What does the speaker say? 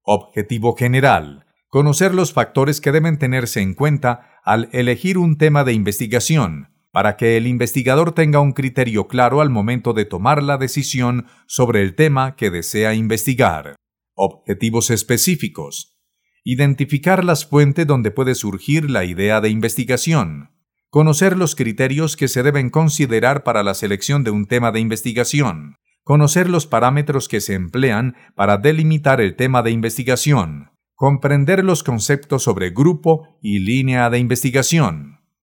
Objetivo general. Conocer los factores que deben tenerse en cuenta al elegir un tema de investigación, para que el investigador tenga un criterio claro al momento de tomar la decisión sobre el tema que desea investigar. Objetivos específicos. Identificar las fuentes donde puede surgir la idea de investigación. Conocer los criterios que se deben considerar para la selección de un tema de investigación. Conocer los parámetros que se emplean para delimitar el tema de investigación. Comprender los conceptos sobre grupo y línea de investigación.